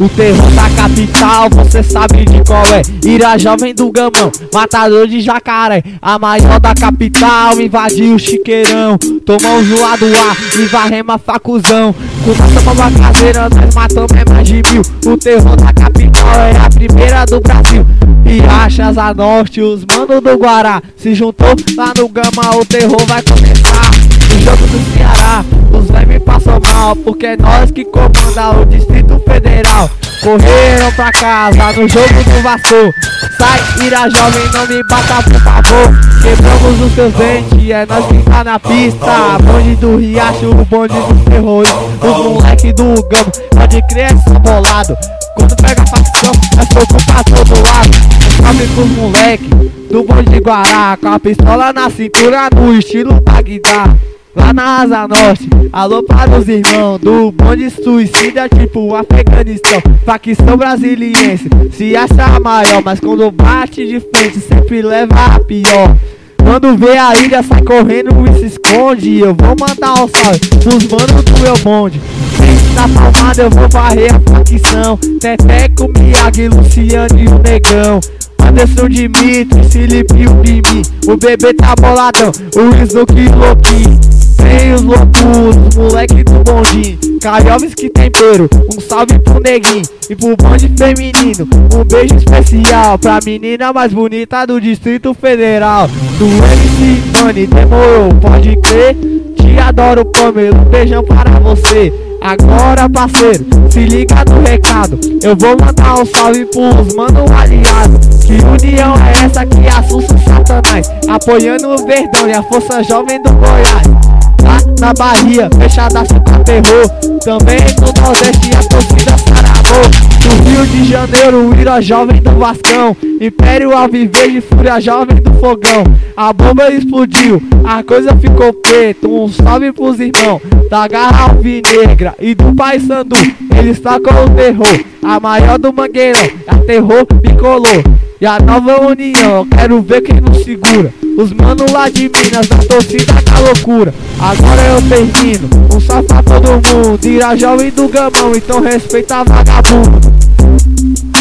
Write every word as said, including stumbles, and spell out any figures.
O terror da capital, você sabe de qual é. Irajá vem do Gamão, matador de jacaré. A maior da capital, invadiu o chiqueirão. Tomou zoado ar e varremos a facuzão. Com nossa bomba caseira, nós matamos é mais de mil. O terror da capital é a primeira do Brasil. Riachas a norte, os manos do Guará se juntou lá no Gama, o terror vai começar. No jogo do Ceará, os véi me passam mal, porque é nós que comanda o Distrito Federal. Correram pra casa no jogo do Vasco. Sai, Ira jovem, não me bata por favor. Quebramos os seus dentes, é nós que tá na pista. Bonde do Riacho, o bonde dos terroristas. Os moleque do Gama, pode crer, é só bolado. Quando pega a facção, é fogo pra todo lado. Salve pros moleque do bonde de Guará, com a pistola na cintura no estilo Bagdá. Lá na Asa Norte, alô para os irmãos do bonde suicida tipo Afeganistão. Facção brasiliense, se acha a maior, mas quando bate de frente sempre leva a pior. Quando vê a ilha sai correndo e se esconde. Eu vou mandar um salve pros manos do meu bonde. Na palmada eu vou varrer a facção. Teteco, Miyagi, Luciano e o Negão. Anderson Dimitri, Felipe e o Bimi. O bebê tá boladão, o Izuki Loki. Tem os loucos, moleque do bondinho. Carioves que tempero, um salve pro neguinho. E pro bonde feminino, um beijo especial pra menina mais bonita do Distrito Federal. Do M C Money, demorou, pode crer. Te adoro, Pamela, um beijão para você. Agora parceiro, se liga no recado. Eu vou mandar um salve pros mano aliado. Que união é essa que assusta o Satanás? Apoiando o Verdão e a Força Jovem do Goiás. Lá na Bahia, fechadaço pra terror. Também no Nordeste a torcida Saramô. No Rio de Janeiro, o Ira Jovem do Vascão. Império Alviverde, Fúria Jovem do Fogão. A bomba explodiu, a coisa ficou preta. Um salve pros irmãos da Garra Alvinegra e do Paysandu. Eles tocam o terror, a maior do Mangueirão. A terror me colou. E a nova união, eu quero ver quem não segura. Os manos lá de Minas, da torcida da loucura. Agora eu termino, um salve pra todo mundo. Ira jovem do Gamão, então respeita vagabundo.